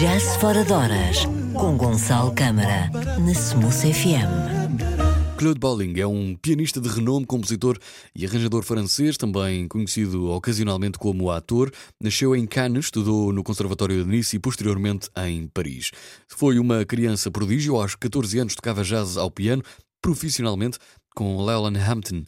Jazz Fora de Horas, com Gonçalo Câmara, na Smooth FM. Claude Bolling é um pianista de renome, compositor e arranjador francês, também conhecido ocasionalmente como ator. Nasceu em Cannes, estudou no Conservatório de Nice e posteriormente em Paris. Foi uma criança prodígio, aos 14 anos tocava jazz ao piano, profissionalmente, com Leland Hampton,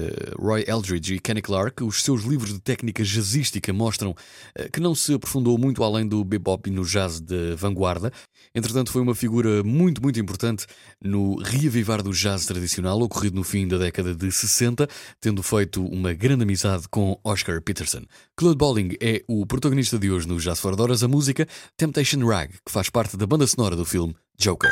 Roy Eldridge e Kenny Clarke. Os seus livros de técnica jazzística mostram que não se aprofundou muito além do bebop e no jazz de vanguarda. Entretanto, foi uma figura muito importante no reavivar do jazz tradicional, ocorrido no fim da década de 60, tendo feito uma grande amizade com Oscar Peterson. Claude Bolling é o protagonista de hoje no Jazz Fora de Horas, a música Temptation Rag, que faz parte da banda sonora do filme Joker.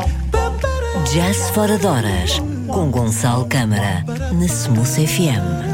Jazz Fora de Horas, com Gonçalo Câmara, na Smooth FM.